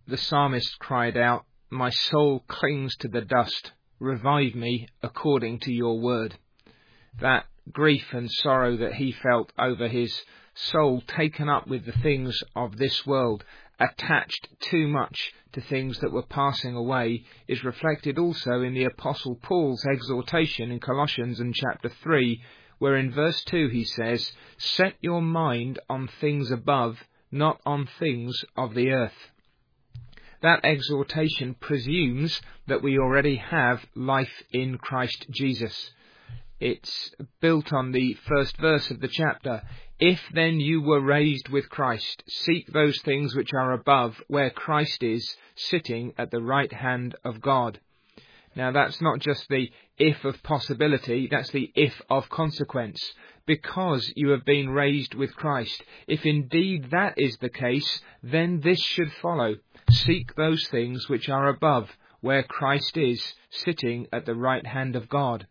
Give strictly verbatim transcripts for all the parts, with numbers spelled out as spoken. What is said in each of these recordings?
the psalmist cried out, "My soul clings to the dust. Revive me according to your word." That grief and sorrow that he felt over his soul taken up with the things of this world, attached too much to things that were passing away, is reflected also in the Apostle Paul's exhortation in Colossians in chapter three, where in verse two he says, "Set your mind on things above, not on things of the earth." That exhortation presumes that we already have life in Christ Jesus. It's built on the first verse of the chapter. "If then you were raised with Christ, seek those things which are above, where Christ is, sitting at the right hand of God." Now that's not just the if of possibility, that's the if of consequence. Because you have been raised with Christ, if indeed that is the case, then this should follow. Seek those things which are above, where Christ is, sitting at the right hand of God.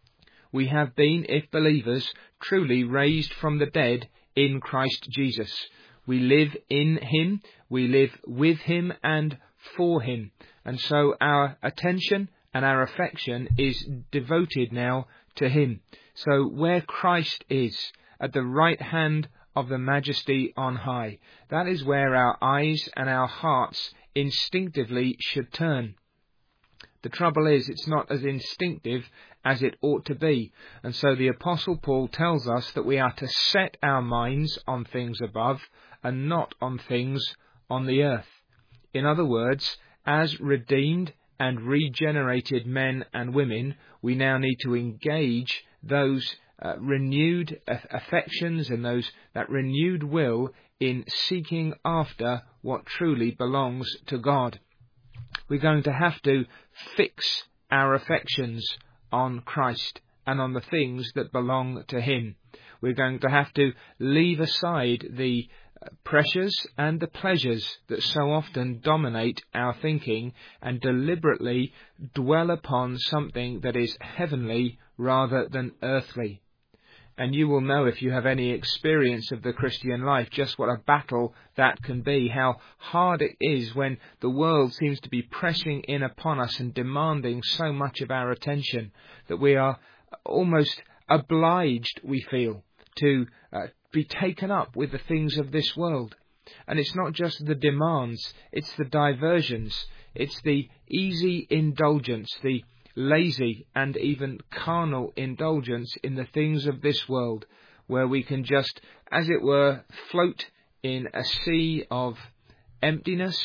We have been, if believers, truly raised from the dead in Christ Jesus. We live in him, we live with him and for him. And so our attention and our affection is devoted now to him. So where Christ is, at the right hand of the Majesty on high, that is where our eyes and our hearts instinctively should turn. The trouble is, it's not as instinctive as it ought to be. And so the Apostle Paul tells us that we are to set our minds on things above and not on things on the earth. In other words, as redeemed and regenerated men and women, we now need to engage those uh, renewed affections and those that renewed will in seeking after what truly belongs to God. We're going to have to fix our affections on Christ and on the things that belong to him. We're going to have to leave aside the pressures and the pleasures that so often dominate our thinking and deliberately dwell upon something that is heavenly rather than earthly. And you will know, if you have any experience of the Christian life, just what a battle that can be, how hard it is when the world seems to be pressing in upon us and demanding so much of our attention that we are almost obliged, we feel, to uh, be taken up with the things of this world. And it's not just the demands, it's the diversions, it's the easy indulgence, the lazy and even carnal indulgence in the things of this world, where we can just, as it were, float in a sea of emptiness,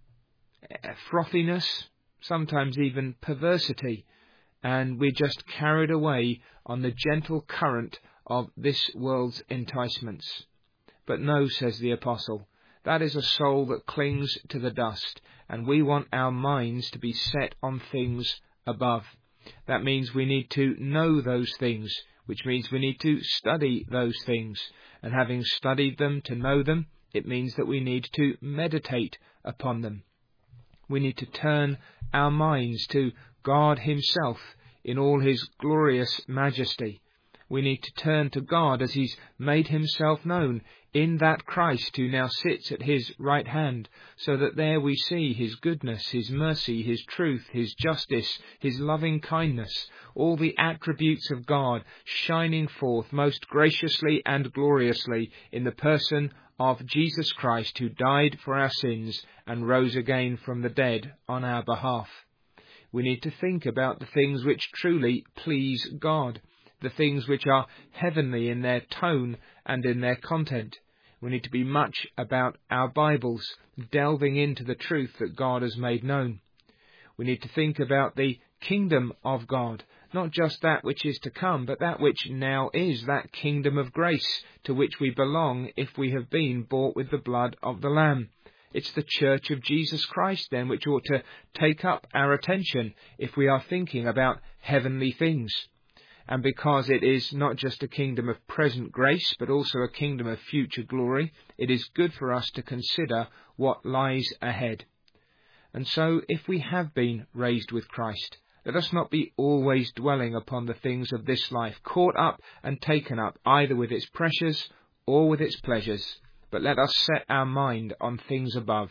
frothiness, sometimes even perversity, and we're just carried away on the gentle current of this world's enticements. But no, says the Apostle, that is a soul that clings to the dust, and we want our minds to be set on things above. That means we need to know those things, which means we need to study those things. And having studied them to know them, it means that we need to meditate upon them. We need to turn our minds to God himself in all his glorious majesty. We need to turn to God as he's made himself known in that Christ who now sits at his right hand, so that there we see his goodness, his mercy, his truth, his justice, his loving kindness, all the attributes of God shining forth most graciously and gloriously in the person of Jesus Christ, who died for our sins and rose again from the dead on our behalf. We need to think about the things which truly please God, the things which are heavenly in their tone and in their content. We need to be much about our Bibles, delving into the truth that God has made known. We need to think about the kingdom of God, not just that which is to come, but that which now is, that kingdom of grace to which we belong if we have been bought with the blood of the Lamb. It's the church of Jesus Christ, then, which ought to take up our attention if we are thinking about heavenly things. And because it is not just a kingdom of present grace, but also a kingdom of future glory, it is good for us to consider what lies ahead. And so, if we have been raised with Christ, let us not be always dwelling upon the things of this life, caught up and taken up either with its pressures or with its pleasures, but let us set our mind on things above,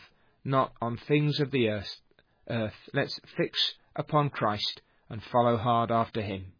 not on things of the earth. earth. Let's fix upon Christ and follow hard after him.